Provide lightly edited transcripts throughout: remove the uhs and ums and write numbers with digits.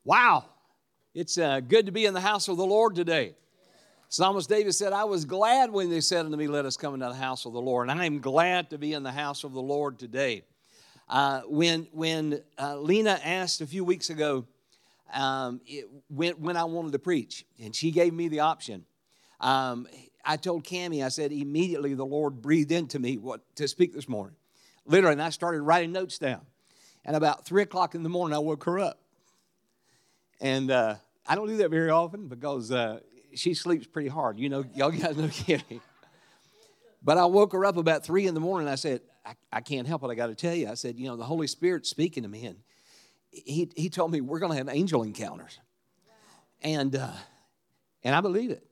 Wow, it's good to be in the house of the Lord today. Psalmist David said, I was glad when they said unto me, let us come into the house of the Lord. And I am glad to be in the house of the Lord today. When Lena asked a few weeks ago when I wanted to preach, and she gave me the option, I told Cammie, I said, immediately the Lord breathed into me what to speak this morning. Literally, and I started writing notes down. And about 3 o'clock in the morning, I woke her up. And I don't do that very often because she sleeps pretty hard. You know, y'all guys know Kitty. But I woke her up about 3 in the morning, and I said, I can't help it. I got to tell you. I said, you know, the Holy Spirit's speaking to me, and he told me we're going to have angel encounters. And I believe it.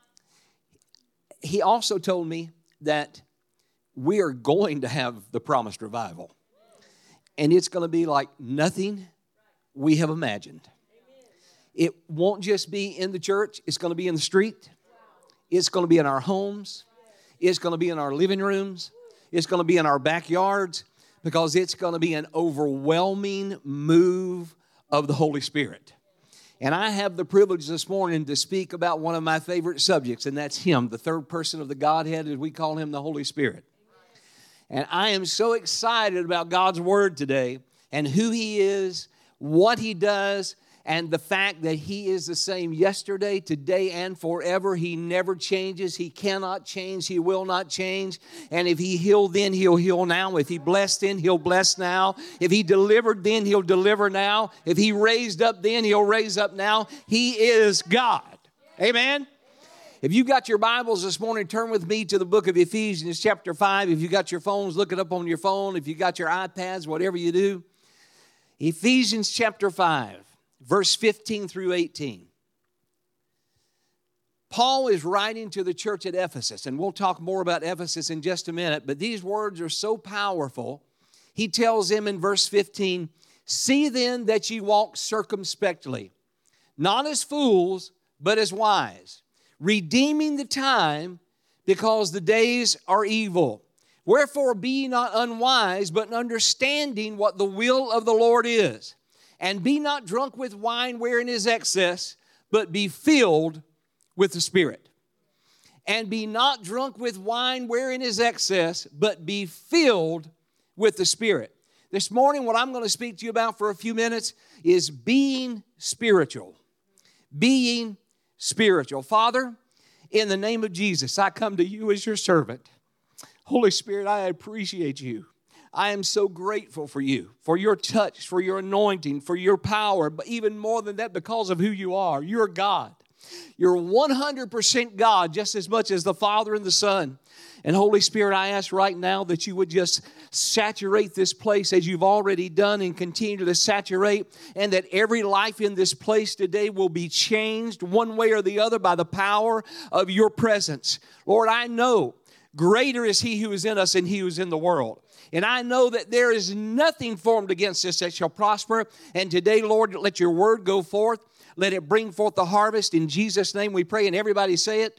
He also told me that we are going to have the promised revival. And it's going to be like nothing we have imagined. It won't just be in the church. It's going to be in the street. It's going to be in our homes. It's going to be in our living rooms. It's going to be in our backyards because it's going to be an overwhelming move of the Holy Spirit. And I have the privilege this morning to speak about one of my favorite subjects, and that's Him, the third person of the Godhead, as we call Him, the Holy Spirit. And I am so excited about God's Word today and who He is, what He does, and the fact that He is the same yesterday, today, and forever. He never changes. He cannot change. He will not change. And if He healed then, He'll heal now. If He blessed then, He'll bless now. If He delivered then, He'll deliver now. If He raised up then, He'll raise up now. He is God. Amen? If you got your Bibles this morning, turn with me to the book of Ephesians chapter 5. If you got your phones, look it up on your phone. If you got your iPads, whatever you do. Ephesians chapter 5. Verse 15 through 18. Paul is writing to the church at Ephesus, and we'll talk more about Ephesus in just a minute, but these words are so powerful. He tells them in verse 15, see then that ye walk circumspectly, not as fools, but as wise, redeeming the time, because the days are evil. Wherefore be ye not unwise, but understanding what the will of the Lord is. And be not drunk with wine wherein is excess, but be filled with the Spirit. And be not drunk with wine wherein is excess, but be filled with the Spirit. This morning, what I'm going to speak to you about for a few minutes is being spiritual. Being spiritual. Father, in the name of Jesus, I come to you as your servant. Holy Spirit, I appreciate you. I am so grateful for you, for your touch, for your anointing, for your power, but even more than that, because of who you are. You're God. You're 100% God, just as much as the Father and the Son. And Holy Spirit, I ask right now that you would just saturate this place as you've already done and continue to saturate, and that every life in this place today will be changed one way or the other by the power of your presence. Lord, I know greater is He who is in us than he who is in the world. And I know that there is nothing formed against us that shall prosper. And today, Lord, let your word go forth. Let it bring forth the harvest. In Jesus' name we pray. And everybody say it.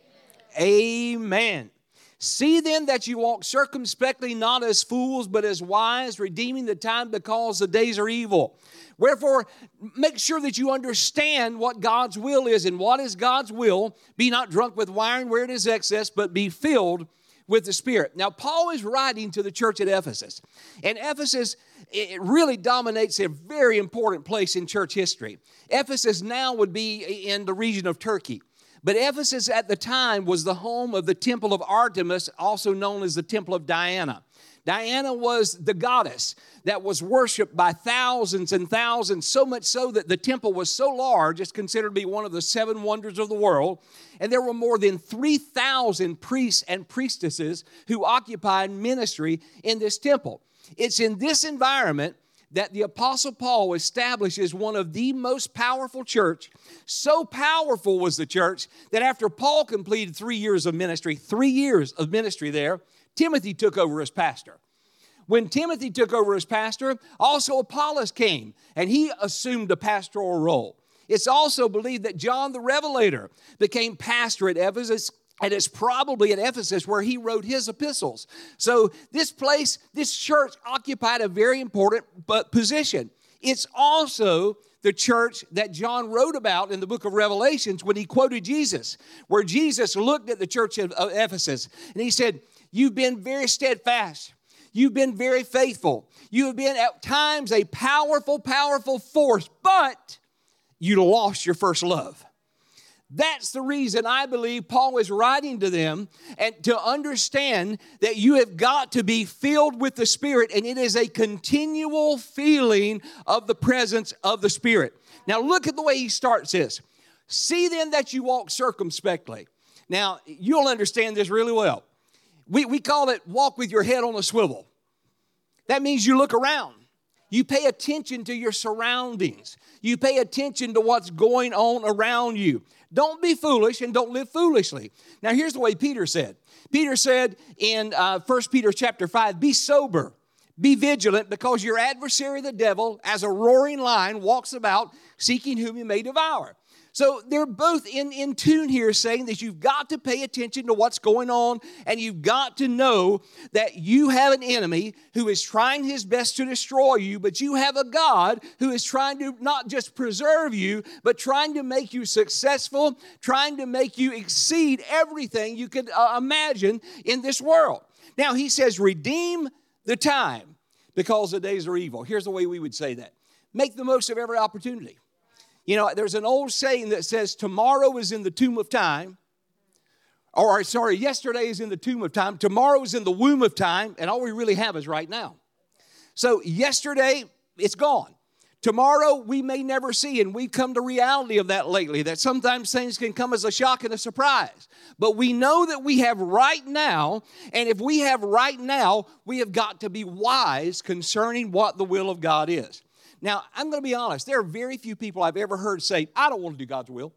Amen. Amen. See then that you walk circumspectly, not as fools, but as wise, redeeming the time because the days are evil. Wherefore, make sure that you understand what God's will is. And what is God's will? Be not drunk with wine where it is excess, but be filled with the Spirit. Now, Paul is writing to the church at Ephesus. And Ephesus, it really dominates a very important place in church history. Ephesus now would be in the region of Turkey. But Ephesus at the time was the home of the temple of Artemis, also known as the temple of Diana. Diana was the goddess that was worshipped by thousands and thousands, so much so that the temple was so large, it's considered to be one of the 7 wonders of the world. And there were more than 3,000 priests and priestesses who occupied ministry in this temple. It's in this environment that the Apostle Paul establishes one of the most powerful church. So powerful was the church that after Paul completed 3 years of ministry, 3 years of ministry there, Timothy took over as pastor. When Timothy took over as pastor, also Apollos came, and he assumed a pastoral role. It's also believed that John the Revelator became pastor at Ephesus, and it's probably at Ephesus where he wrote his epistles. So this place, this church occupied a very important position. It's also the church that John wrote about in the book of Revelations when he quoted Jesus, where Jesus looked at the church of Ephesus and he said, you've been very steadfast. You've been very faithful. You have been at times a powerful, powerful force, but you lost your first love. That's the reason I believe Paul is writing to them, and to understand that you have got to be filled with the Spirit, and it is a continual feeling of the presence of the Spirit. Now look at the way he starts this. See then that you walk circumspectly. Now you'll understand this really well. We call it walk with your head on a swivel. That means you look around. You pay attention to your surroundings. You pay attention to what's going on around you. Don't be foolish and don't live foolishly. Now, here's the way Peter said. Peter said in 1 Peter chapter 5, be sober, be vigilant, because your adversary, the devil, as a roaring lion, walks about seeking whom he may devour. So they're both in tune here, saying that you've got to pay attention to what's going on, and you've got to know that you have an enemy who is trying his best to destroy you, but you have a God who is trying to not just preserve you, but trying to make you successful, trying to make you exceed everything you could imagine in this world. Now he says, redeem the time because the days are evil. Here's the way we would say that. Make the most of every opportunity. You know, there's an old saying that says, tomorrow is in the tomb of time. Yesterday is in the tomb of time. Tomorrow is in the womb of time. And all we really have is right now. So yesterday, it's gone. Tomorrow, we may never see. And we've come to reality of that lately, that sometimes things can come as a shock and a surprise. But we know that we have right now. And if we have right now, we have got to be wise concerning what the will of God is. Now, I'm going to be honest. There are very few people I've ever heard say, I don't want to do God's will.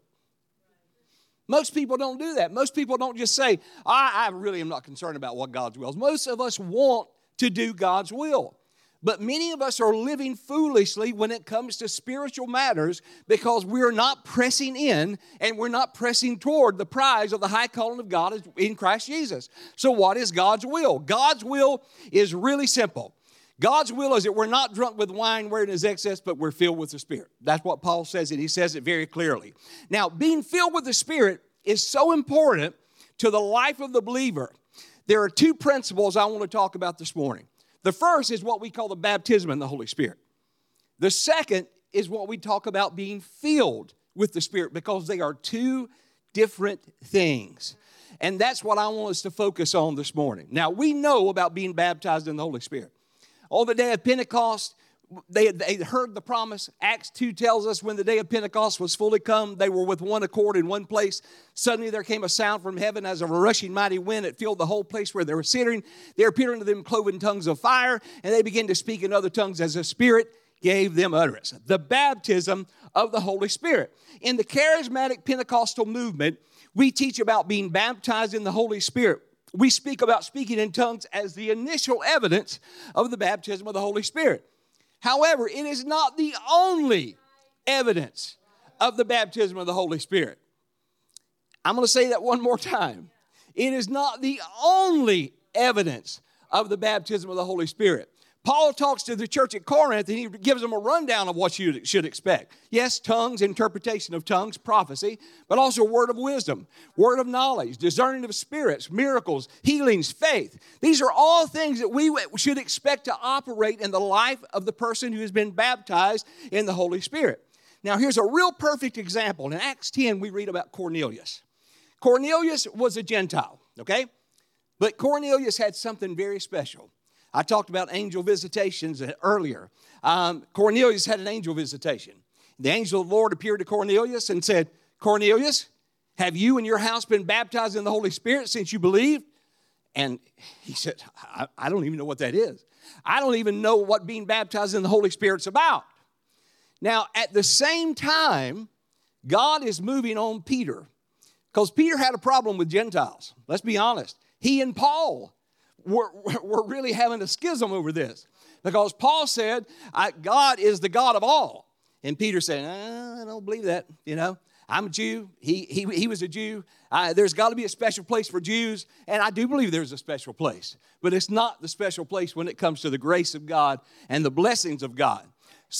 Most people don't do that. Most people don't just say, I really am not concerned about what God's will is. Most of us want to do God's will. But many of us are living foolishly when it comes to spiritual matters because we're not pressing in and we're not pressing toward the prize of the high calling of God in Christ Jesus. So what is God's will? God's will is really simple. God's will is that we're not drunk with wine wherein is excess, but we're filled with the Spirit. That's what Paul says, and he says it very clearly. Now, being filled with the Spirit is so important to the life of the believer. There are two principles I want to talk about this morning. The first is what we call the baptism in the Holy Spirit. The second is what we talk about being filled with the Spirit, because they are two different things. And that's what I want us to focus on this morning. Now, we know about being baptized in the Holy Spirit. On the day of Pentecost, they heard the promise. Acts 2 tells us when the day of Pentecost was fully come, they were with one accord in one place. Suddenly there came a sound from heaven as of a rushing mighty wind. It filled the whole place where they were sitting. There appeared unto them cloven tongues of fire, and they began to speak in other tongues as the Spirit gave them utterance. The baptism of the Holy Spirit. In the charismatic Pentecostal movement, we teach about being baptized in the Holy Spirit. We speak about speaking in tongues as the initial evidence of the baptism of the Holy Spirit. However, it is not the only evidence of the baptism of the Holy Spirit. I'm going to say that one more time. It is not the only evidence of the baptism of the Holy Spirit. Paul talks to the church at Corinth, and he gives them a rundown of what you should expect. Yes, tongues, interpretation of tongues, prophecy, but also word of wisdom, word of knowledge, discerning of spirits, miracles, healings, faith. These are all things that we should expect to operate in the life of the person who has been baptized in the Holy Spirit. Now, here's a real perfect example. In Acts 10, we read about Cornelius. Cornelius was a Gentile, okay? But Cornelius had something very special. I talked about angel visitations earlier. Cornelius had an angel visitation. The angel of the Lord appeared to Cornelius and said, Cornelius, have you and your house been baptized in the Holy Spirit since you believed? And he said, I don't even know what that is. I don't even know what being baptized in the Holy Spirit's about. Now, at the same time, God is moving on Peter, because Peter had a problem with Gentiles. Let's be honest. He and Paul were really having a schism over this, because Paul said, God is the God of all. And Peter said, I don't believe that. You know, I'm a Jew. He was a Jew. There's got to be a special place for Jews. And I do believe there's a special place. But it's not the special place when it comes to the grace of God and the blessings of God. So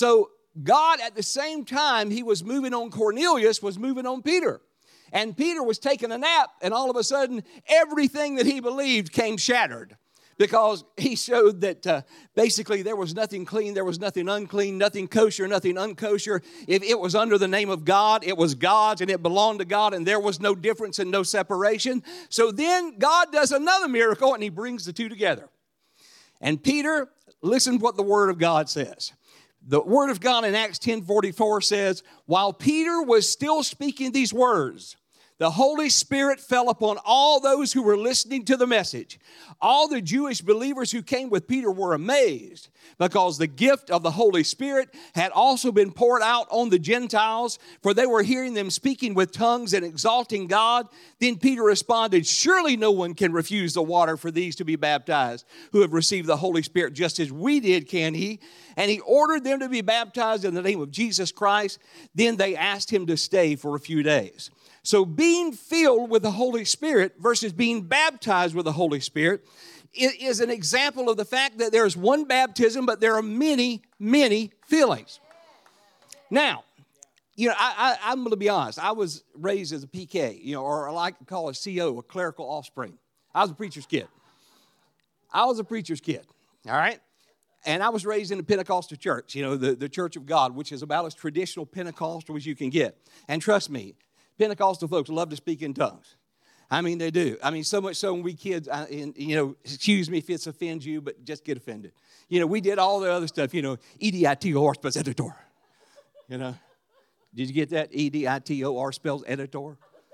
God, at the same time he was moving on Cornelius, was moving on Peter. And Peter was taking a nap, and all of a sudden, everything that he believed came shattered. Because he showed that basically there was nothing clean, there was nothing unclean, nothing kosher, nothing unkosher. If it was under the name of God, it was God's and it belonged to God, and there was no difference and no separation. So then God does another miracle, and he brings the two together. And Peter, listen to what the Word of God says. The Word of God in Acts 10:44 says, while Peter was still speaking these words, the Holy Spirit fell upon all those who were listening to the message. All the Jewish believers who came with Peter were amazed because the gift of the Holy Spirit had also been poured out on the Gentiles, for they were hearing them speaking with tongues and exalting God. Then Peter responded, surely no one can refuse the water for these to be baptized who have received the Holy Spirit just as we did, can he? And he ordered them to be baptized in the name of Jesus Christ. Then they asked him to stay for a few days. So being filled with the Holy Spirit versus being baptized with the Holy Spirit is an example of the fact that there's one baptism, but there are many, many fillings. Now, I'm going to be honest. I was raised as a PK, or I like to call it CO, a clerical offspring. I was a preacher's kid. All right? And I was raised in a Pentecostal church, the Church of God, which is about as traditional Pentecostal as you can get. And trust me, Pentecostal folks love to speak in tongues. I mean, they do. I mean, so much so when we kids, excuse me if it offends you, but just get offended. We did all the other stuff, EDITOR spells editor. Did you get that? EDITOR spells editor.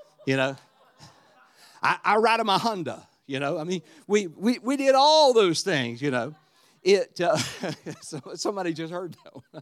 I ride in my Honda, I mean, we did all those things, somebody just heard that one.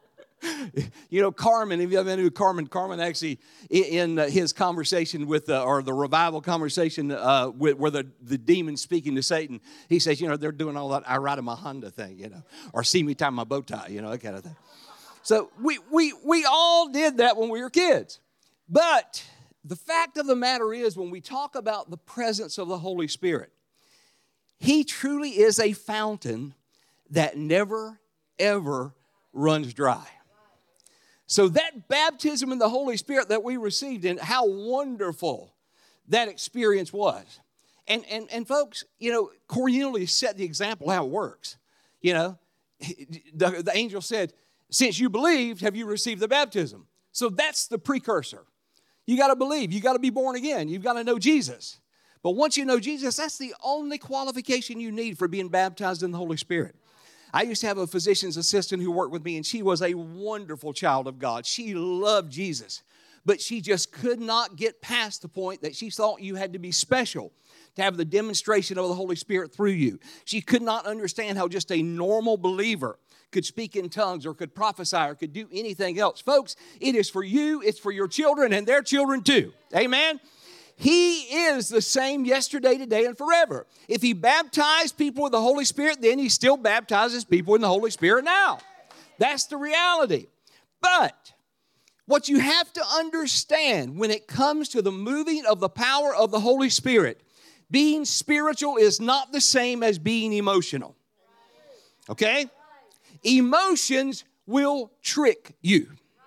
Carmen, if you ever knew Carmen actually in his conversation with, or the revival conversation where the demon speaking to Satan, he says, they're doing all that I ride in my Honda thing, or see me tie my bow tie, that kind of thing. So we all did that when we were kids. But the fact of the matter is, when we talk about the presence of the Holy Spirit, he truly is a fountain that never, ever runs dry. So that baptism in the Holy Spirit that we received, and how wonderful that experience was. And folks, Cornelius set the example how it works. The angel said, since you believed, have you received the baptism? So that's the precursor. You got to believe. You got to be born again. You've got to know Jesus. But once you know Jesus, that's the only qualification you need for being baptized in the Holy Spirit. I used to have a physician's assistant who worked with me, and she was a wonderful child of God. She loved Jesus, but she just could not get past the point that she thought you had to be special to have the demonstration of the Holy Spirit through you. She could not understand how just a normal believer could speak in tongues or could prophesy or could do anything else. Folks, it is for you, it's for your children, and their children too. Amen? He is the same yesterday, today, and forever. If he baptized people with the Holy Spirit, then he still baptizes people in the Holy Spirit now. That's the reality. But what you have to understand when it comes to the moving of the power of the Holy Spirit, being spiritual is not the same as being emotional. Okay? Emotions will trick you.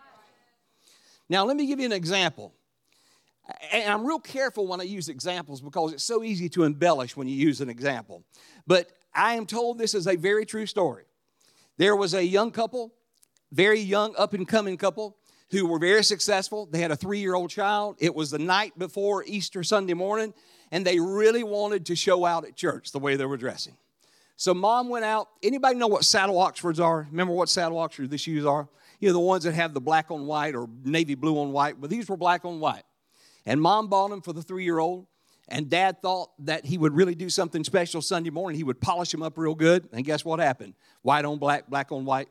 Now, let me give you an example. And I'm real careful when I use examples because it's so easy to embellish when you use an example. But I am told this is a very true story. There was a young couple, very young, up-and-coming couple, who were very successful. They had a 3-year-old child. It was the night before Easter Sunday morning, and they really wanted to show out at church the way they were dressing. So mom went out. Anybody know what saddle Oxfords are? Remember what saddle Oxford the shoes are? The ones that have the black on white or navy blue on white. But these were black on white. And mom bought them for the 3-year-old. And dad thought that he would really do something special Sunday morning. He would polish them up real good. And guess what happened? White on black, black on white,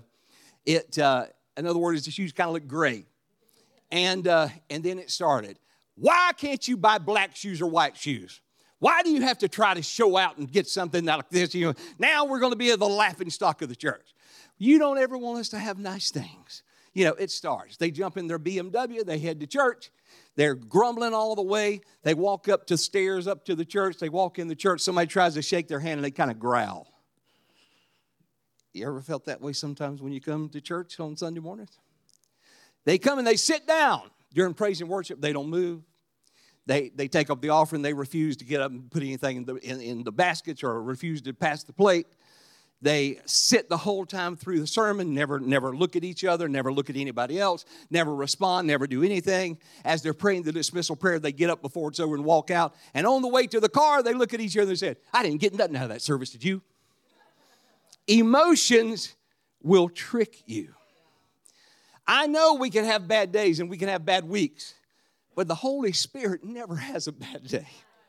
in other words, the shoes kind of look gray. And then it started. Why can't you buy black shoes or white shoes? Why do you have to try to show out and get something like this? Now we're going to be the laughing stock of the church. You don't ever want us to have nice things. It starts. They jump in their BMW. They head to church. They're grumbling all the way. They walk up the stairs up to the church. They walk in the church. Somebody tries to shake their hand, and they kind of growl. You ever felt that way sometimes when you come to church on Sunday mornings? They come and they sit down during praise and worship. They don't move. They take up the offering. They refuse to get up and put anything in the baskets or refuse to pass the plate. They sit the whole time through the sermon, never look at each other, never look at anybody else, never respond, never do anything. As they're praying the dismissal prayer, they get up before it's over and walk out. And on the way to the car, they look at each other and say, I didn't get nothing out of that service, did you? Emotions will trick you. I know we can have bad days and we can have bad weeks, but the Holy Spirit never has a bad day.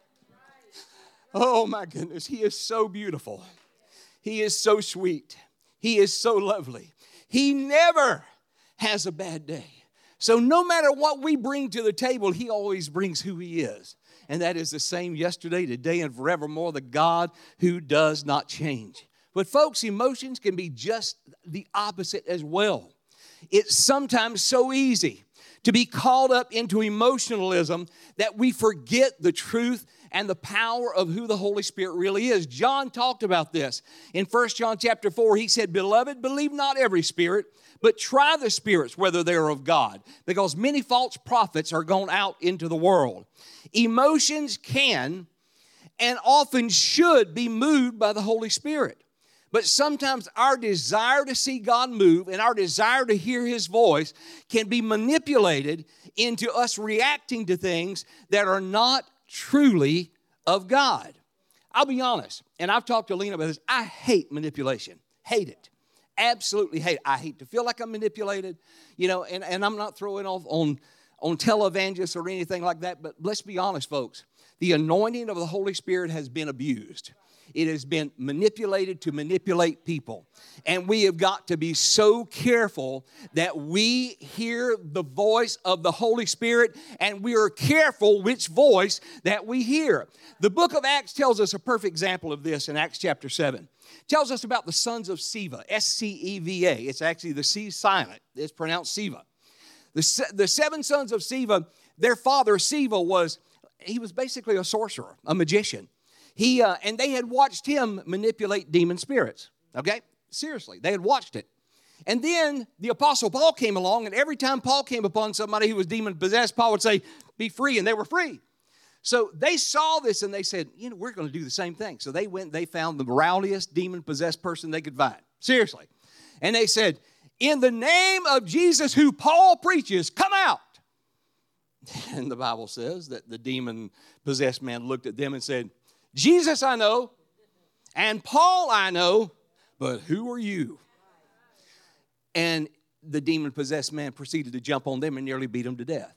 Oh my goodness, He is so beautiful. He is so sweet. He is so lovely. He never has a bad day. So no matter what we bring to the table, He always brings who He is. And that is the same yesterday, today, and forevermore, the God who does not change. But folks, emotions can be just the opposite as well. It's sometimes so easy to be caught up into emotionalism that we forget the truth and the power of who the Holy Spirit really is. John talked about this. In 1 John chapter 4, he said, Beloved, believe not every spirit, but try the spirits whether they are of God, because many false prophets are gone out into the world. Emotions can and often should be moved by the Holy Spirit. But sometimes our desire to see God move and our desire to hear His voice can be manipulated into us reacting to things that are not truly of God. I'll be honest, and I've talked to Lena about this. I hate manipulation. Hate it. Absolutely hate it. I hate to feel like I'm manipulated, and I'm not throwing off on televangelists or anything like that, but let's be honest, folks. The anointing of the Holy Spirit has been abused. It has been manipulated to manipulate people. And we have got to be so careful that we hear the voice of the Holy Spirit and we are careful which voice that we hear. The book of Acts tells us a perfect example of this in Acts chapter 7. It tells us about the sons of Sceva, S-C-E-V-A. It's actually the C silent. It's pronounced Sceva. The seven sons of Sceva, their father Sceva was basically a sorcerer, a magician. And they had watched him manipulate demon spirits, okay? Seriously, they had watched it. And then the Apostle Paul came along, and every time Paul came upon somebody who was demon-possessed, Paul would say, be free, and they were free. So they saw this, and they said, we're going to do the same thing. So they went and they found the rowdiest demon-possessed person they could find. Seriously. And they said, in the name of Jesus who Paul preaches, come out. And the Bible says that the demon-possessed man looked at them and said, Jesus I know, and Paul I know, but who are you? And the demon-possessed man proceeded to jump on them and nearly beat them to death.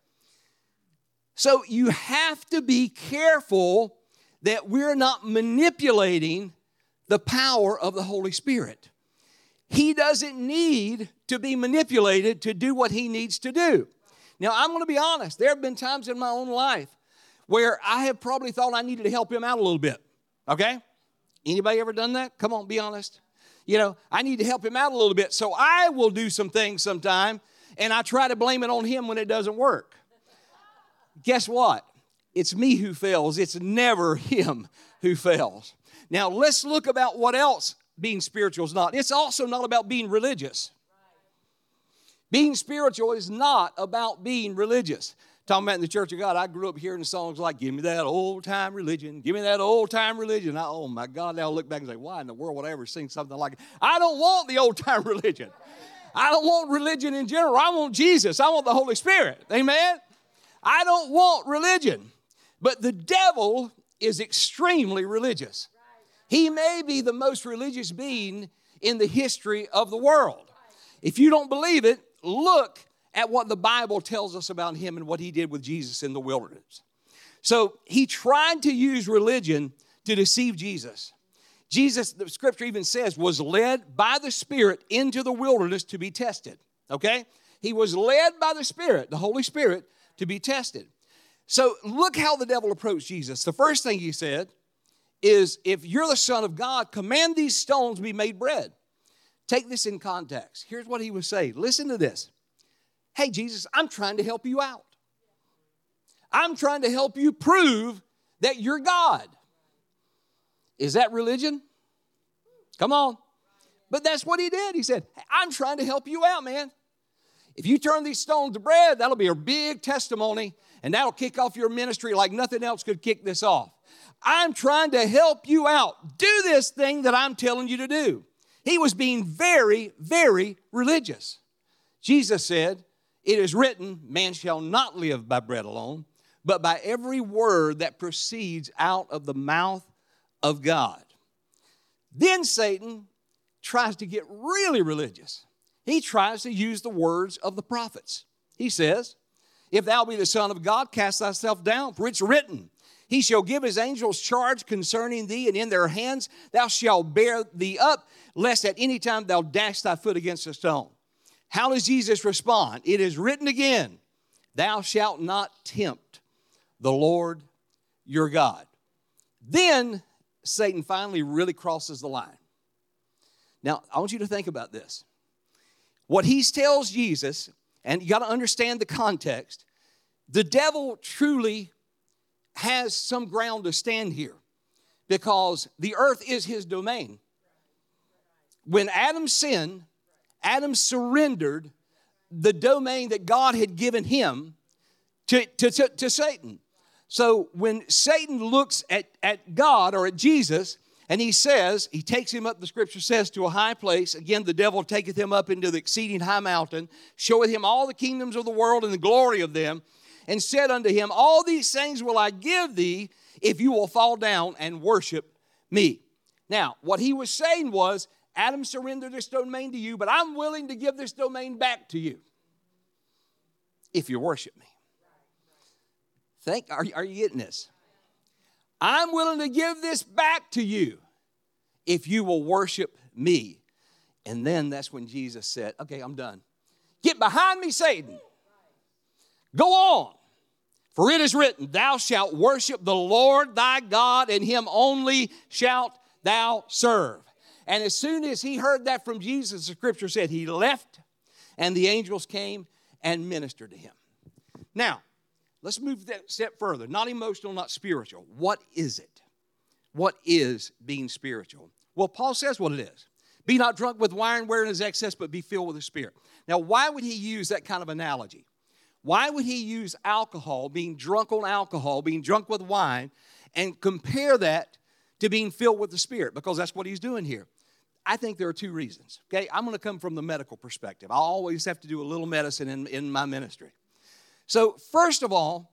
So you have to be careful that we're not manipulating the power of the Holy Spirit. He doesn't need to be manipulated to do what He needs to do. Now, I'm going to be honest. There have been times in my own life where I have probably thought I needed to help Him out a little bit, okay? Anybody ever done that? Come on, be honest. I need to help Him out a little bit, so I will do some things sometime, and I try to blame it on Him when it doesn't work. Guess what? It's me who fails. It's never Him who fails. Now, let's look about what else being spiritual is not. It's also not about being religious. Being spiritual is not about being religious. Talking about in the Church of God, I grew up hearing songs like, give me that old-time religion, give me that old-time religion. Oh, my God, now I look back and say, why in the world would I ever sing something like it? I don't want the old-time religion. I don't want religion in general. I want Jesus. I want the Holy Spirit. Amen? I don't want religion. But the devil is extremely religious. He may be the most religious being in the history of the world. If you don't believe it, look at what the Bible tells us about Him and what He did with Jesus in the wilderness. So he tried to use religion to deceive Jesus. Jesus, the scripture even says, was led by the Spirit into the wilderness to be tested. Okay? He was led by the Spirit, the Holy Spirit, to be tested. So look how the devil approached Jesus. The first thing he said is, if you're the Son of God, command these stones be made bread. Take this in context. Here's what he was saying. Listen to this. Hey, Jesus, I'm trying to help you out. I'm trying to help you prove that you're God. Is that religion? Come on. But that's what he did. He said, I'm trying to help you out, man. If you turn these stones to bread, that'll be a big testimony, and that'll kick off your ministry like nothing else could kick this off. I'm trying to help you out. Do this thing that I'm telling you to do. He was being very, very religious. Jesus said, it is written, man shall not live by bread alone, but by every word that proceeds out of the mouth of God. Then Satan tries to get really religious. He tries to use the words of the prophets. He says, if thou be the Son of God, cast thyself down, for it's written, he shall give his angels charge concerning thee, and in their hands thou shalt bear thee up, lest at any time thou dash thy foot against a stone. How does Jesus respond? It is written again, thou shalt not tempt the Lord your God. Then Satan finally really crosses the line. Now, I want you to think about this. What he tells Jesus, and you got to understand the context, the devil truly has some ground to stand here because the earth is his domain. When Adam sinned, Adam surrendered the domain that God had given him to Satan. So when Satan looks at God or at Jesus, and he says, he takes him up, the scripture says, to a high place. Again, the devil taketh him up into the exceeding high mountain, showeth him all the kingdoms of the world and the glory of them, and said unto him, all these things will I give thee if you will fall down and worship me. Now, what he was saying was, Adam surrendered this domain to you, but I'm willing to give this domain back to you if you worship me. Are you getting this? I'm willing to give this back to you if you will worship me. And then that's when Jesus said, okay, I'm done. Get behind me, Satan. Go on. For it is written, thou shalt worship the Lord thy God, and him only shalt thou serve. And as soon as he heard that from Jesus, the scripture said he left, and the angels came and ministered to him. Now, let's move that step further. Not emotional, not spiritual. What is it? What is being spiritual? Well, Paul says what it is. Be not drunk with wine wherein is excess, but be filled with the Spirit. Now, why would he use that kind of analogy? Why would he use alcohol, being drunk on alcohol, being drunk with wine, and compare that to being filled with the Spirit? Because that's what he's doing here. I think there are two reasons. Okay, I'm going to come from the medical perspective. I always have to do a little medicine in my ministry. So, first of all,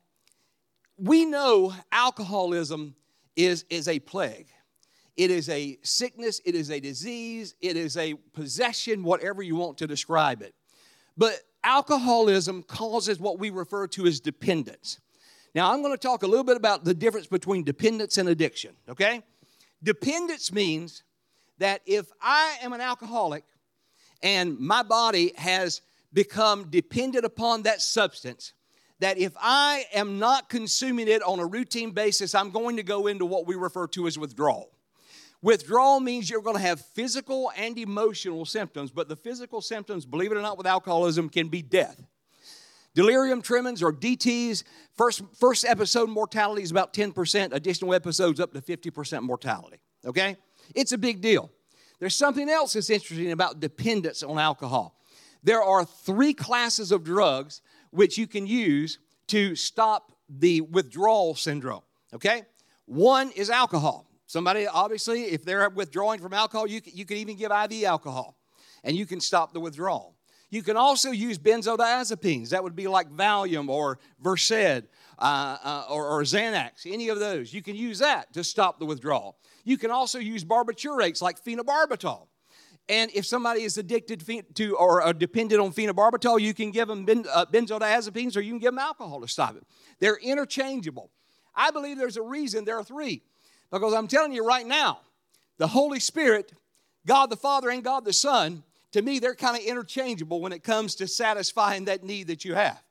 we know alcoholism is a plague. It is a sickness, it is a disease, it is a possession, whatever you want to describe it. But alcoholism causes what we refer to as dependence. Now, I'm going to talk a little bit about the difference between dependence and addiction, okay? Dependence means that if I am an alcoholic and my body has become dependent upon that substance, that if I am not consuming it on a routine basis, I'm going to go into what we refer to as withdrawal. Withdrawal means you're going to have physical and emotional symptoms, but the physical symptoms, believe it or not, with alcoholism can be death. Delirium tremens or DTs, first episode mortality is about 10%, additional episodes up to 50% mortality, okay? It's a big deal. There's something else that's interesting about dependence on alcohol. There are 3 classes of drugs which you can use to stop the withdrawal syndrome, okay? One is alcohol. Somebody, obviously, if they're withdrawing from alcohol, you can even give IV alcohol, and you can stop the withdrawal. You can also use benzodiazepines. That would be like Valium or Versed or Xanax, any of those. You can use that to stop the withdrawal. You can also use barbiturates like phenobarbital. And if somebody is addicted to or dependent on phenobarbital, you can give them benzodiazepines or you can give them alcohol to stop it. They're interchangeable. I believe there's a reason there are 3. Because I'm telling you right now, the Holy Spirit, God the Father and God the Son, to me, they're kind of interchangeable when it comes to satisfying that need that you have.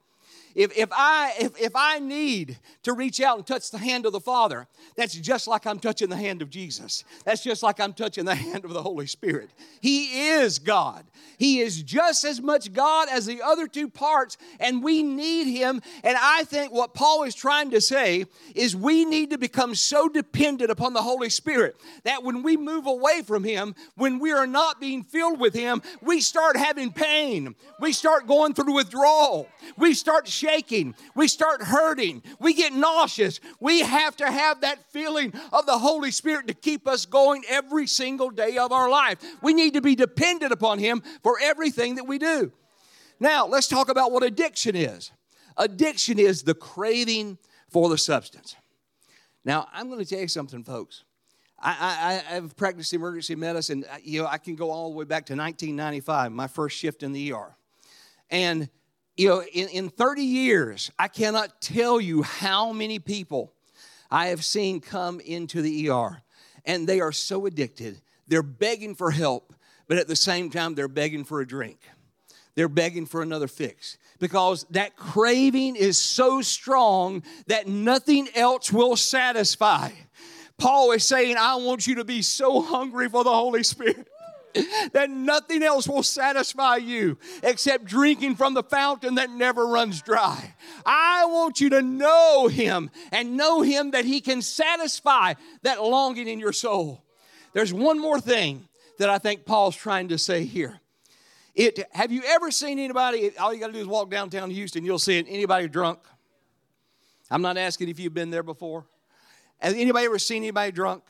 If I need to reach out and touch the hand of the Father, that's just like I'm touching the hand of Jesus. That's just like I'm touching the hand of the Holy Spirit. He is God. He is just as much God as the other two parts, and we need Him. And I think what Paul is trying to say is we need to become so dependent upon the Holy Spirit that when we move away from Him, when we are not being filled with Him, we start having pain. We start going through withdrawal. We start shaking. We start hurting. We get nauseous. We have to have that feeling of the Holy Spirit to keep us going every single day of our life. We need to be dependent upon Him for everything that we do. Now, let's talk about what addiction is. Addiction is the craving for the substance. Now, I'm going to tell you something, folks. I've practiced emergency medicine. I can go all the way back to 1995, my first shift in the ER. And, in 30 years, I cannot tell you how many people I have seen come into the ER. And they are so addicted. They're begging for help, but at the same time, they're begging for a drink. They're begging for another fix because that craving is so strong that nothing else will satisfy. Paul is saying, I want you to be so hungry for the Holy Spirit that nothing else will satisfy you except drinking from the fountain that never runs dry. I want you to know Him and know Him that He can satisfy that longing in your soul. There's one more thing that I think Paul's trying to say here. Have you ever seen anybody, all you got to do is walk downtown Houston, you'll see it, anybody drunk? I'm not asking if you've been there before. Has anybody ever seen anybody drunk?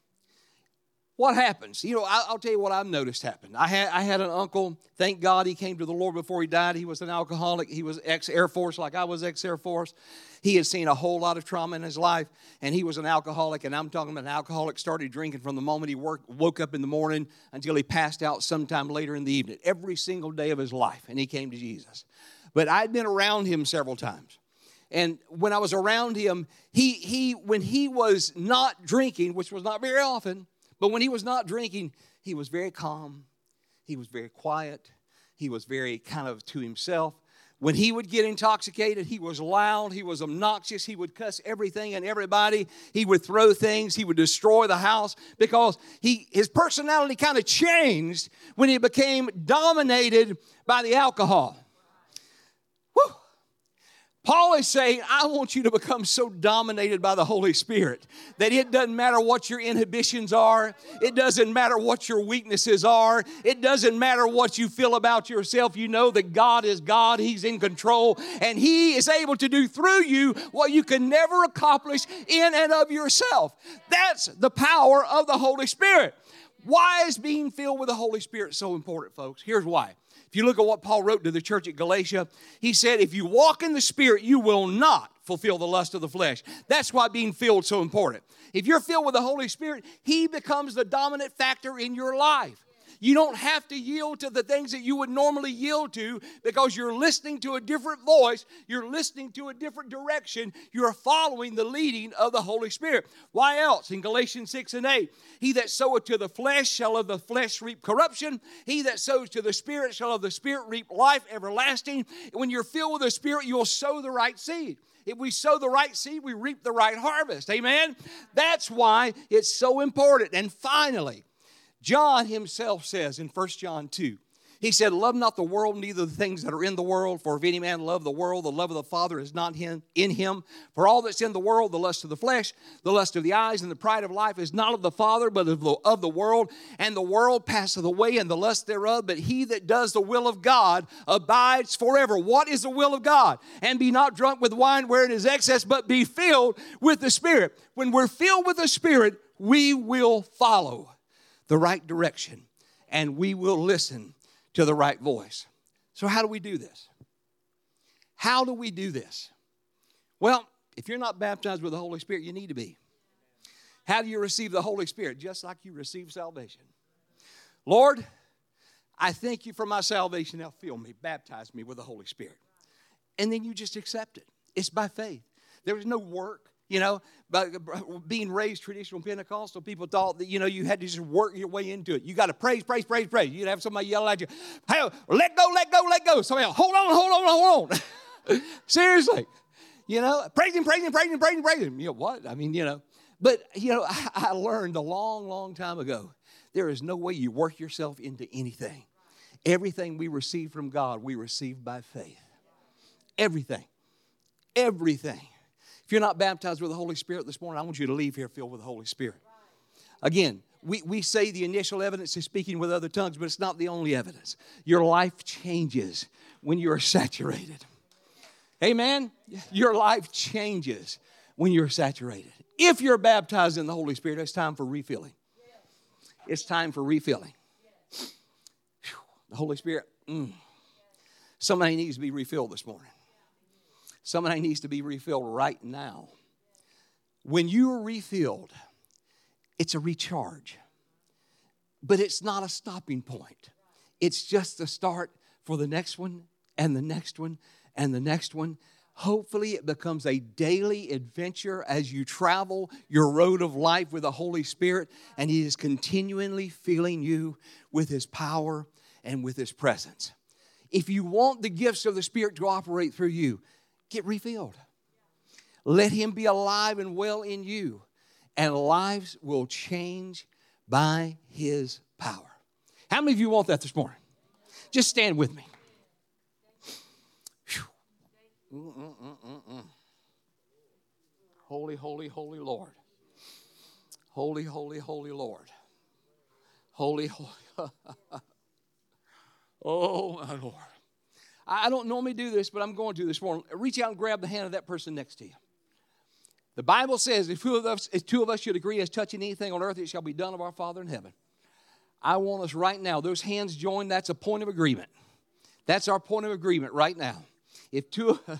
What happens? I'll tell you what I've noticed happened. I had an uncle, thank God he came to the Lord before he died. He was an alcoholic. He was ex-Air Force like I was ex-Air Force. He had seen a whole lot of trauma in his life, and he was an alcoholic, and I'm talking about an alcoholic started drinking from the moment he woke up in the morning until he passed out sometime later in the evening, every single day of his life, and he came to Jesus. But I'd been around him several times. And when I was around him, when he was not drinking, which was not very often, but when he was not drinking, he was very calm. He was very quiet. He was very kind of to himself. When he would get intoxicated, he was loud. He was obnoxious. He would cuss everything and everybody. He would throw things. He would destroy the house because his personality kind of changed when he became dominated by the alcohol. Whew. Paul is saying, I want you to become so dominated by the Holy Spirit that it doesn't matter what your inhibitions are. It doesn't matter what your weaknesses are. It doesn't matter what you feel about yourself. You know that God is God. He's in control. And He is able to do through you what you can never accomplish in and of yourself. That's the power of the Holy Spirit. Why is being filled with the Holy Spirit so important, folks? Here's why. If you look at what Paul wrote to the church at Galatia, he said, if you walk in the Spirit, you will not fulfill the lust of the flesh. That's why being filled is so important. If you're filled with the Holy Spirit, He becomes the dominant factor in your life. You don't have to yield to the things that you would normally yield to because you're listening to a different voice. You're listening to a different direction. You're following the leading of the Holy Spirit. Why else? In Galatians 6 and 8, he that soweth to the flesh shall of the flesh reap corruption. He that sows to the Spirit shall of the Spirit reap life everlasting. When you're filled with the Spirit, you'll sow the right seed. If we sow the right seed, we reap the right harvest. Amen? That's why it's so important. And finally, John himself says in 1 John 2, he said, love not the world, neither the things that are in the world. For if any man love the world, the love of the Father is not in him. For all that's in the world, the lust of the flesh, the lust of the eyes, and the pride of life is not of the Father, but of the world. And the world passeth away, and the lust thereof. But he that does the will of God abides forever. What is the will of God? And be not drunk with wine wherein is excess, but be filled with the Spirit. When we're filled with the Spirit, we will follow the right direction, and we will listen to the right voice. So how do we do this? How do we do this? Well, if you're not baptized with the Holy Spirit, you need to be. How do you receive the Holy Spirit? Just like you receive salvation. Lord, I thank you for my salvation. Now fill me, baptize me with the Holy Spirit. And then you just accept it. It's by faith. There is no work. But being raised traditional Pentecostal, people thought that, you had to just work your way into it. You got to praise. You'd have somebody yell at you, hey, let go. Somebody else, hold on. Seriously. Praise him, praise him, praise him, praise him, praise him. What? I mean, But, I learned a long, long time ago, there is no way you work yourself into anything. Everything we receive from God, we receive by faith. Everything. Everything. If you're not baptized with the Holy Spirit this morning, I want you to leave here filled with the Holy Spirit. Again, we say the initial evidence is speaking with other tongues, but it's not the only evidence. Your life changes when you are saturated. Amen? Your life changes when you're saturated. If you're baptized in the Holy Spirit, it's time for refilling. It's time for refilling. Whew, the Holy Spirit. Somebody needs to be refilled this morning. Somebody needs to be refilled right now. When you are refilled, it's a recharge. But it's not a stopping point. It's just a start for the next one and the next one and the next one. Hopefully it becomes a daily adventure as you travel your road of life with the Holy Spirit, and He is continually filling you with His power and with His presence. If you want the gifts of the Spirit to operate through you, get refilled. Let Him be alive and well in you, and lives will change by His power. How many of you want that this morning? Just stand with me. Holy, holy, holy Lord. Holy, holy, holy Lord. Holy, holy. Oh, my Lord. I don't normally do this, but I'm going to this morning. Reach out and grab the hand of that person next to you. The Bible says if two of us should agree as touching anything on earth, it shall be done of our Father in heaven. I want us right now, those hands joined, that's a point of agreement. That's our point of agreement right now. If two of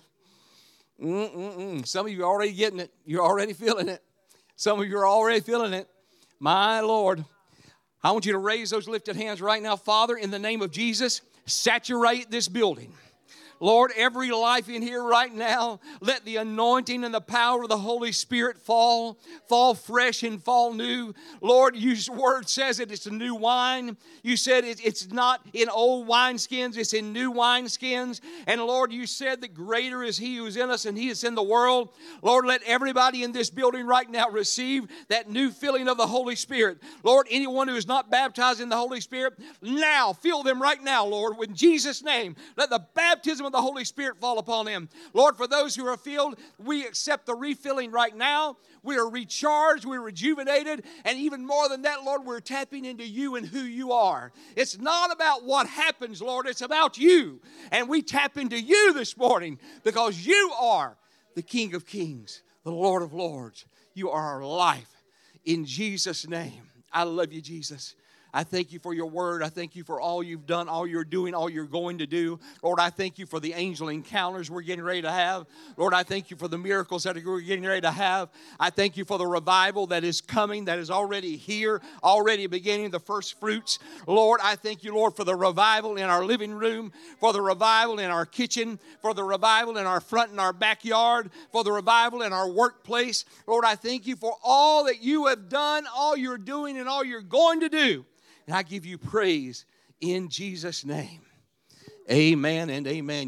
some of you are already getting it. You're already feeling it. Some of you are already feeling it. My Lord, I want you to raise those lifted hands right now. Father, in the name of Jesus, saturate this building. Lord, every life in here right now, let the anointing and the power of the Holy Spirit fall fresh and fall new. Lord, your word says that it's a new wine. You said it's not in old wineskins, it's in new wineskins. And Lord, you said that greater is He who's in us and He is in the world. Lord, let everybody in this building right now receive that new filling of the Holy Spirit. Lord, anyone who is not baptized in the Holy Spirit, now, fill them right now, Lord, in Jesus' name. Let the baptism of the Holy Spirit fall upon them. Lord, for those who are filled, we accept the refilling right now. We are recharged, we're rejuvenated, and even more than that, Lord, we're tapping into you and who you are. It's not about what happens, Lord, it's about you. And we tap into you this morning because you are the King of Kings, the Lord of Lords. You are our life. In Jesus' name, I love you, Jesus. I thank you for your word. I thank you for all you've done, all you're doing, all you're going to do. Lord, I thank you for the angel encounters we're getting ready to have. Lord, I thank you for the miracles that we're getting ready to have. I thank you for the revival that is coming, that is already here, already beginning, the first fruits. Lord, I thank you, Lord, for the revival in our living room, for the revival in our kitchen, for the revival in our front and our backyard, for the revival in our workplace. Lord, I thank you for all that you have done, all you're doing, and all you're going to do. And I give you praise in Jesus' name. Amen and amen.